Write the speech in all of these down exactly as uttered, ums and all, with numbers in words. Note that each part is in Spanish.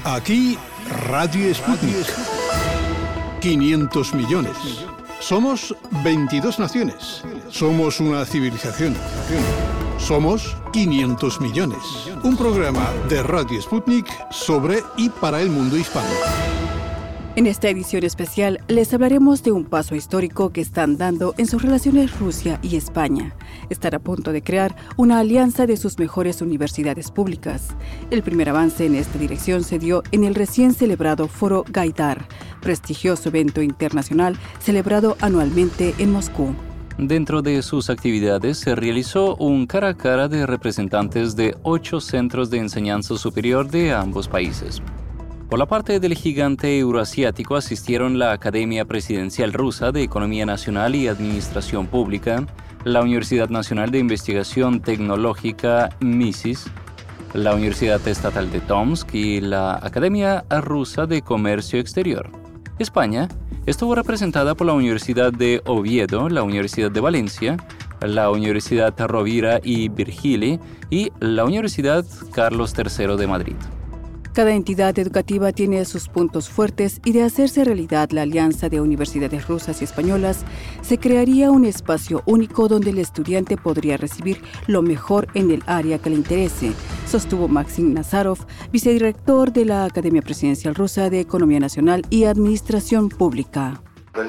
Aquí Radio Sputnik. quinientos millones. Somos veintidós naciones. Somos una civilización. Somos quinientos millones. Un programa de Radio Sputnik sobre y para el mundo hispano. En esta edición especial les hablaremos de un paso histórico que están dando en sus relaciones Rusia y España. Están a punto de crear una alianza de sus mejores universidades públicas. El primer avance en esta dirección se dio en el recién celebrado Foro Gaidar, prestigioso evento internacional celebrado anualmente en Moscú. Dentro de sus actividades se realizó un cara a cara de representantes de ocho centros de enseñanza superior de ambos países. Por la parte del gigante euroasiático asistieron la Academia Presidencial Rusa de Economía Nacional y Administración Pública, la Universidad Nacional de Investigación Tecnológica MISIS, la Universidad Estatal de Tomsk y la Academia Rusa de Comercio Exterior. España estuvo representada por la Universidad de Oviedo, la Universidad de Valencia, la Universidad Rovira y Virgili y la Universidad Carlos tercero de Madrid. Cada entidad educativa tiene sus puntos fuertes y de hacerse realidad la alianza de universidades rusas y españolas, se crearía un espacio único donde el estudiante podría recibir lo mejor en el área que le interese, sostuvo Maxim Nazarov, vicedirector de la Academia Presidencial Rusa de Economía Nacional y Administración Pública.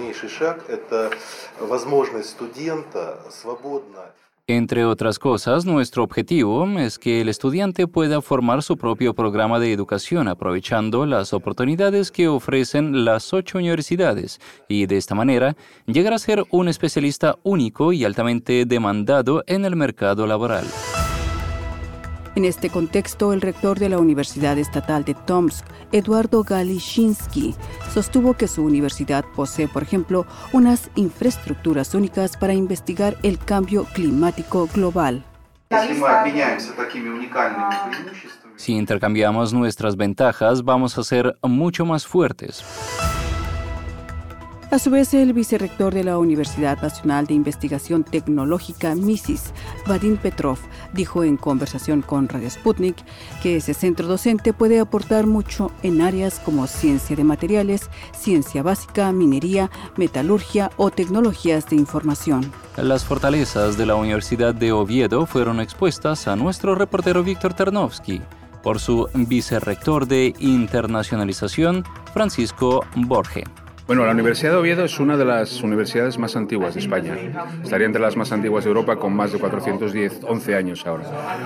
Entre otras cosas, nuestro objetivo es que el estudiante pueda formar su propio programa de educación aprovechando las oportunidades que ofrecen las ocho universidades y de esta manera llegar a ser un especialista único y altamente demandado en el mercado laboral. En este contexto, el rector de la Universidad Estatal de Tomsk, Eduardo Galishinsky, sostuvo que su universidad posee, por ejemplo, unas infraestructuras únicas para investigar el cambio climático global. Si intercambiamos nuestras ventajas, vamos a ser mucho más fuertes. A su vez, el vicerrector de la Universidad Nacional de Investigación Tecnológica MISIS, Vadim Petrov, dijo en conversación con Radio Sputnik que ese centro docente puede aportar mucho en áreas como ciencia de materiales, ciencia básica, minería, metalurgia o tecnologías de información. Las fortalezas de la Universidad de Oviedo fueron expuestas a nuestro reportero Víctor Ternovsky por su vicerrector de internacionalización, Francisco Borge. Bueno, la Universidad de Oviedo es una de las universidades más antiguas de España. Estaría entre las más antiguas de Europa con más de cuatrocientos diez, once años ahora.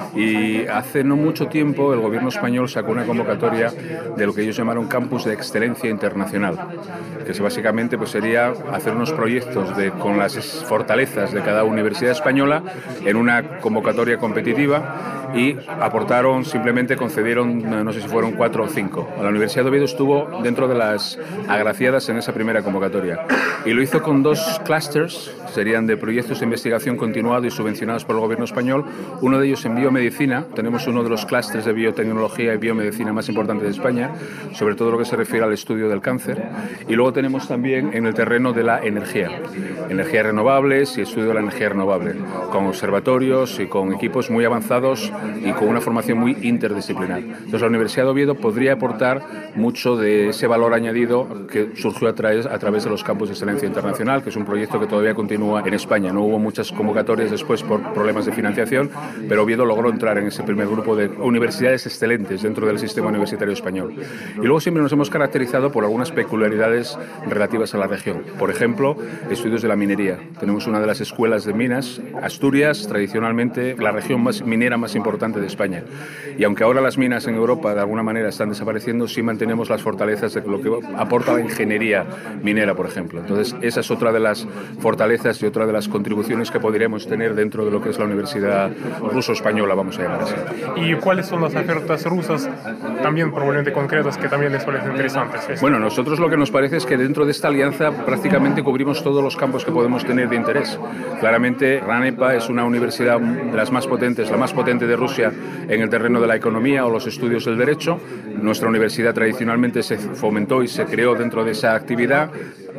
Y hace no mucho tiempo el gobierno español sacó una convocatoria de lo que ellos llamaron Campus de Excelencia Internacional, que básicamente pues, sería hacer unos proyectos de, con las fortalezas de cada universidad española en una convocatoria competitiva y aportaron, simplemente concedieron, no sé si fueron cuatro o cinco. La Universidad de Oviedo estuvo dentro de las agraciadas en esa primera convocatoria y lo hizo con dos clusters, serían de proyectos de investigación continuado y subvencionados por el gobierno español. Uno de ellos en biomedicina, tenemos uno de los clusters de biotecnología y biomedicina más importantes de España, sobre todo lo que se refiere al estudio del cáncer, y luego tenemos también en el terreno de la energía, energías renovables y estudio de la energía renovable, con observatorios y con equipos muy avanzados y con una formación muy interdisciplinar. Entonces la Universidad de Oviedo podría aportar mucho de ese valor añadido que surgió a través, a través de los Campus de Excelencia Internacional, que es un proyecto que todavía continúa en España. No hubo muchas convocatorias después por problemas de financiación, pero Oviedo logró entrar en ese primer grupo de universidades excelentes dentro del sistema universitario español. Y luego siempre nos hemos caracterizado por algunas peculiaridades relativas a la región. Por ejemplo, estudios de la minería. Tenemos una de las escuelas de minas, Asturias, tradicionalmente la región más minera más importante de España. Y aunque ahora las minas en Europa de alguna manera están desapareciendo, sí mantenemos las fortalezas de lo que aporta la ingeniería minera, por ejemplo. Entonces, esa es otra de las fortalezas y otra de las contribuciones que podríamos tener dentro de lo que es la Universidad Ruso-Española, vamos a llamar así. ¿Y cuáles son las ofertas rusas, también probablemente concretas, que también les parecen interesantes? Bueno, nosotros lo que nos parece es que dentro de esta alianza prácticamente cubrimos todos los campos que podemos tener de interés. Claramente, RANEPA es una universidad de las más potentes, la más potente de Rusia en el terreno de la economía o los estudios del derecho. Nuestra universidad tradicionalmente se fomentó y se creó dentro de esa actividad.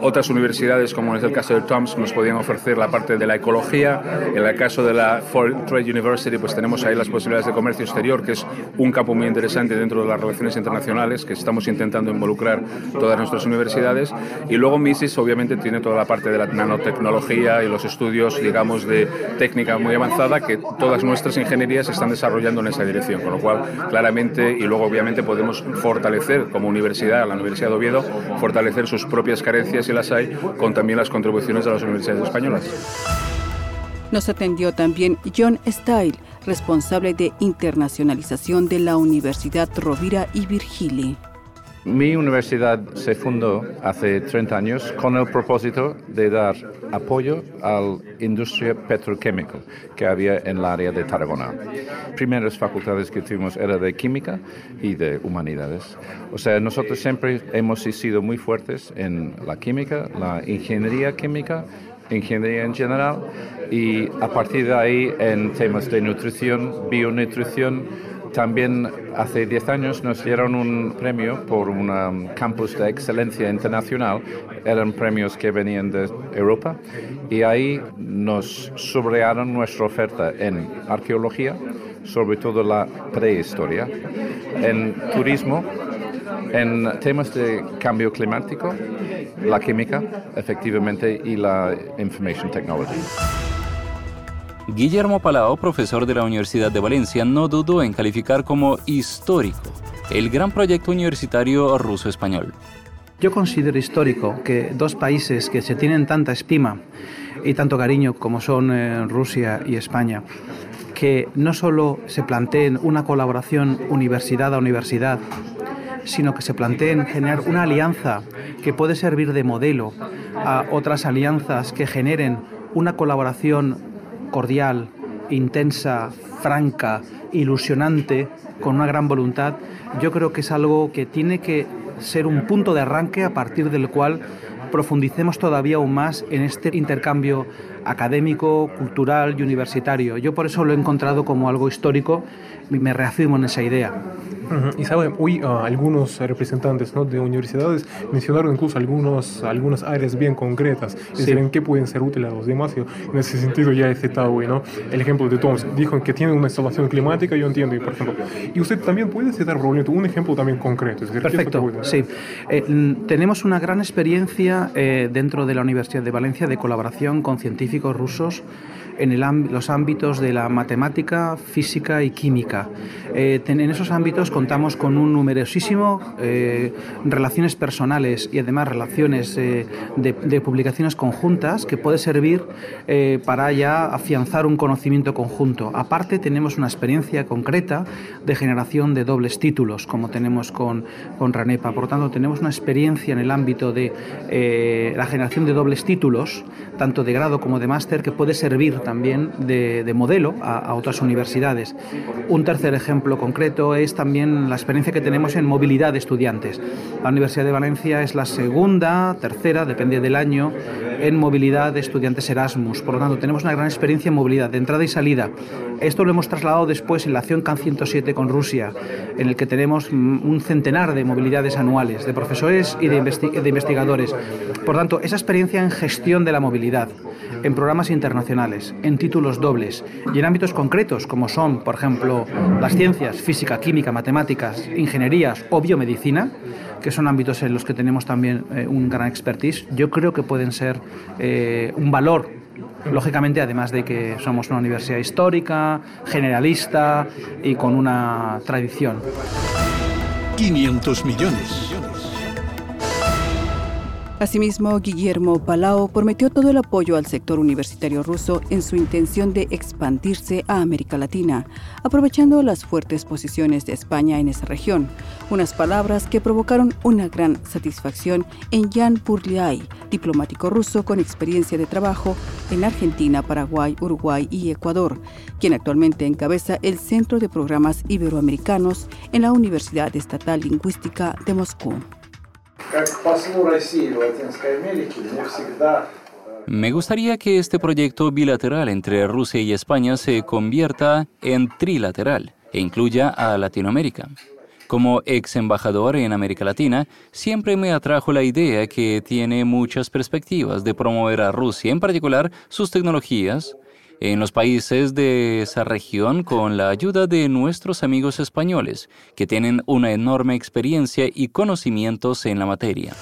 Otras universidades, como es el caso de Tomsk, nos podían ofrecer la parte de la ecología. En el caso de la Foreign Trade University, pues tenemos ahí las posibilidades de comercio exterior, que es un campo muy interesante dentro de las relaciones internacionales, que estamos intentando involucrar todas nuestras universidades. Y luego Mises, obviamente, tiene toda la parte de la nanotecnología y los estudios, digamos, de técnica muy avanzada, que todas nuestras ingenierías están desarrollando en esa dirección, con lo cual, claramente, y luego, obviamente, podemos fortalecer como universidad, la Universidad de Oviedo, fortalecer sus propias carencias, y las hay, con también las contribuciones de las universidades españolas. Nos atendió también John Style, responsable de internacionalización de la Universidad Rovira y Virgili. Mi universidad se fundó hace treinta años con el propósito de dar apoyo a la industria petroquímica que había en el área de Tarragona. Primeras facultades que tuvimos eran de química y de humanidades. O sea, nosotros siempre hemos sido muy fuertes en la química, la ingeniería química, ingeniería en general, y a partir de ahí en temas de nutrición, bionutrición. También hace diez años nos dieron un premio por un campus de excelencia internacional. Eran premios que venían de Europa, y ahí nos subrayaron nuestra oferta en arqueología, sobre todo la prehistoria, en turismo, en temas de cambio climático, la química, efectivamente, y la information technology. Guillermo Palau, profesor de la Universidad de Valencia, no dudó en calificar como histórico el gran proyecto universitario ruso-español. Yo considero histórico que dos países que se tienen tanta estima y tanto cariño como son eh, Rusia y España, que no solo se planteen una colaboración universidad a universidad, sino que se planteen generar una alianza que puede servir de modelo a otras alianzas que generen una colaboración cordial, intensa, franca, ilusionante, con una gran voluntad. Yo creo que es algo que tiene que ser un punto de arranque a partir del cual profundicemos todavía aún más en este intercambio académico, cultural y universitario. Yo por eso lo he encontrado como algo histórico y me reafirmo en esa idea. Uh-huh. Y saben, hoy uh, algunos representantes, ¿no?, de universidades mencionaron incluso algunos, algunas áreas bien concretas, es decir, en qué pueden ser útiles a los demás. Yo, en ese sentido ya he citado hoy, ¿no?, el ejemplo de Tomsk. Dijo que tiene una instalación climática, yo entiendo, y por ejemplo, y usted también puede citar probablemente un ejemplo también concreto. Es decir, perfecto, sí. Eh, tenemos una gran experiencia eh, dentro de la Universidad de Valencia de colaboración con científicos rusos en el ámb- los ámbitos de la matemática, física y química. Eh, ten- en esos ámbitos contamos con un numerosísimo eh, relaciones personales y además relaciones eh, de, de publicaciones conjuntas que puede servir eh, para ya afianzar un conocimiento conjunto. Aparte, tenemos una experiencia concreta de generación de dobles títulos, como tenemos con, con RANEPA. Por lo tanto, tenemos una experiencia en el ámbito de eh, la generación de dobles títulos, tanto de grado como de máster, que puede servir también de, de modelo a, a otras universidades. Un tercer ejemplo concreto es también la experiencia que tenemos en movilidad de estudiantes. La Universidad de Valencia es la segunda, tercera, depende del año, en movilidad de estudiantes Erasmus. Por lo tanto, tenemos una gran experiencia en movilidad de entrada y salida. Esto lo hemos trasladado después en la acción C A N ciento siete con Rusia, en el que tenemos un centenar de movilidades anuales de profesores y de, investi- de investigadores. Por tanto, esa experiencia en gestión de la movilidad, en programas internacionales, en títulos dobles y en ámbitos concretos como son, por ejemplo, las ciencias, física, química, matemáticas, ingenierías o biomedicina, que son ámbitos en los que tenemos también eh, un gran expertise, yo creo que pueden ser eh, un valor, lógicamente, además de que somos una universidad histórica, generalista y con una tradición. quinientos millones. Asimismo, Guillermo Palau prometió todo el apoyo al sector universitario ruso en su intención de expandirse a América Latina, aprovechando las fuertes posiciones de España en esa región. Unas palabras que provocaron una gran satisfacción en Jan Purliay, diplomático ruso con experiencia de trabajo en Argentina, Paraguay, Uruguay y Ecuador, quien actualmente encabeza el Centro de Programas Iberoamericanos en la Universidad Estatal Lingüística de Moscú. Me gustaría que este proyecto bilateral entre Rusia y España se convierta en trilateral e incluya a Latinoamérica. Como ex embajador en América Latina, siempre me atrajo la idea que tiene muchas perspectivas de promover a Rusia, en particular sus tecnologías, en los países de esa región con la ayuda de nuestros amigos españoles, que tienen una enorme experiencia y conocimientos en la materia.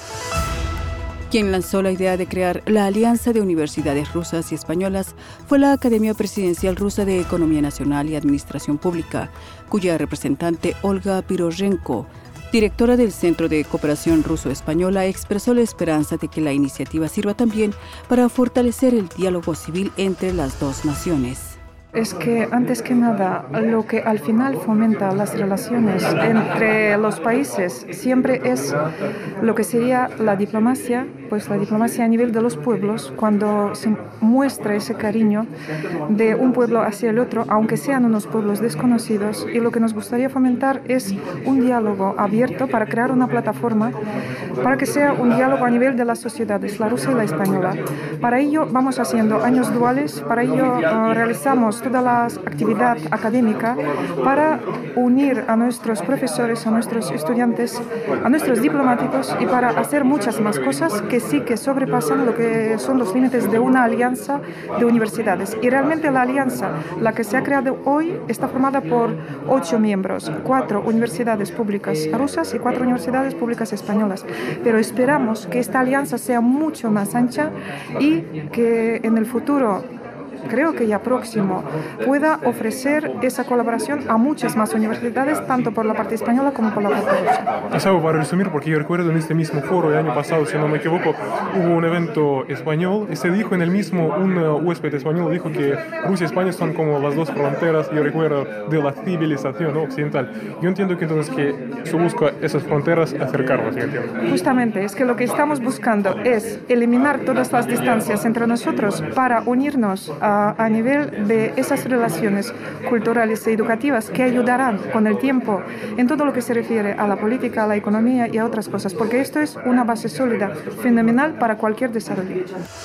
Quien lanzó la idea de crear la Alianza de Universidades Rusas y Españolas fue la Academia Presidencial Rusa de Economía Nacional y Administración Pública, cuya representante Olga Pirozhenko, directora del Centro de Cooperación Ruso-Española, expresó la esperanza de que la iniciativa sirva también para fortalecer el diálogo civil entre las dos naciones. Es que, antes que nada, lo que al final fomenta las relaciones entre los países siempre es lo que sería la diplomacia, pues la diplomacia a nivel de los pueblos, cuando se muestra ese cariño de un pueblo hacia el otro, aunque sean unos pueblos desconocidos, y lo que nos gustaría fomentar es un diálogo abierto para crear una plataforma para que sea un diálogo a nivel de las sociedades, la rusa y la española. Para ello vamos haciendo años duales, para ello uh, realizamos toda la actividad académica para unir a nuestros profesores, a nuestros estudiantes, a nuestros diplomáticos y para hacer muchas más cosas que sí que sobrepasan lo que son los límites de una alianza de universidades. Y realmente la alianza, la que se ha creado hoy, está formada por ocho miembros, cuatro universidades públicas rusas y cuatro universidades públicas españolas. Pero esperamos que esta alianza sea mucho más ancha y que en el futuro, creo que ya próximo, pueda ofrecer esa colaboración a muchas más universidades, tanto por la parte española como por la parte rusa. Es algo para resumir, porque yo recuerdo en este mismo foro el año pasado, si no me equivoco, hubo un evento español y se dijo en el mismo, un huésped español dijo que Rusia y España son como las dos fronteras, yo recuerdo, de la civilización, ¿no?, occidental. Yo entiendo que entonces que se busca esas fronteras acercarlas, ¿sí entiendo? Justamente, es que lo que estamos buscando es eliminar todas las distancias entre nosotros para unirnos a a nivel de esas relaciones culturales y educativas que ayudarán con el tiempo en todo lo que se refiere a la política, a la economía y a otras cosas, porque esto es una base sólida, fenomenal para cualquier desarrollo.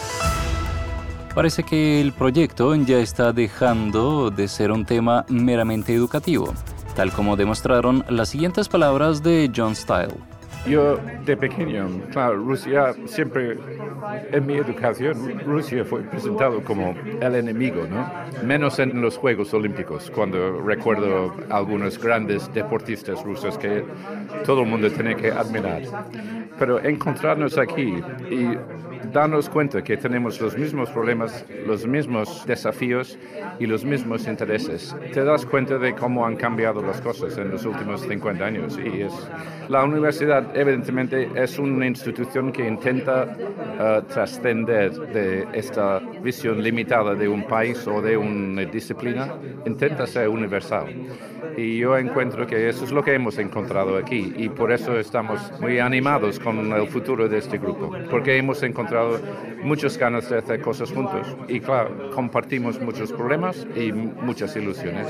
Parece que el proyecto ya está dejando de ser un tema meramente educativo, tal como demostraron las siguientes palabras de John Style. Yo, de pequeño, claro, Rusia, siempre en mi educación, Rusia fue presentado como el enemigo, ¿no? Menos en los Juegos Olímpicos, cuando recuerdo algunos grandes deportistas rusos que todo el mundo tiene que admirar. Pero encontrarnos aquí y darnos cuenta que tenemos los mismos problemas, los mismos desafíos y los mismos intereses, te das cuenta de cómo han cambiado las cosas en los últimos cincuenta años. Y es, la universidad, evidentemente, es una institución que intenta uh, trascender de esta visión limitada de un país o de una disciplina, intenta ser universal. Y yo encuentro que eso es lo que hemos encontrado aquí y por eso estamos muy animados con el futuro de este grupo, porque hemos encontrado muchas ganas de hacer cosas juntos y claro, compartimos muchos problemas y muchas ilusiones.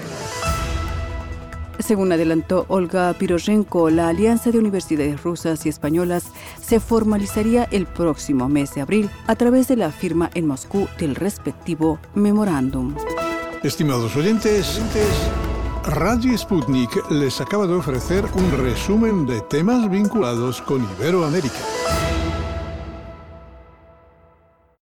Según adelantó Olga Pirozhenko, la Alianza de Universidades Rusas y Españolas se formalizaría el próximo mes de abril a través de la firma en Moscú del respectivo memorándum. Estimados oyentes, Radio Sputnik les acaba de ofrecer un resumen de temas vinculados con Iberoamérica.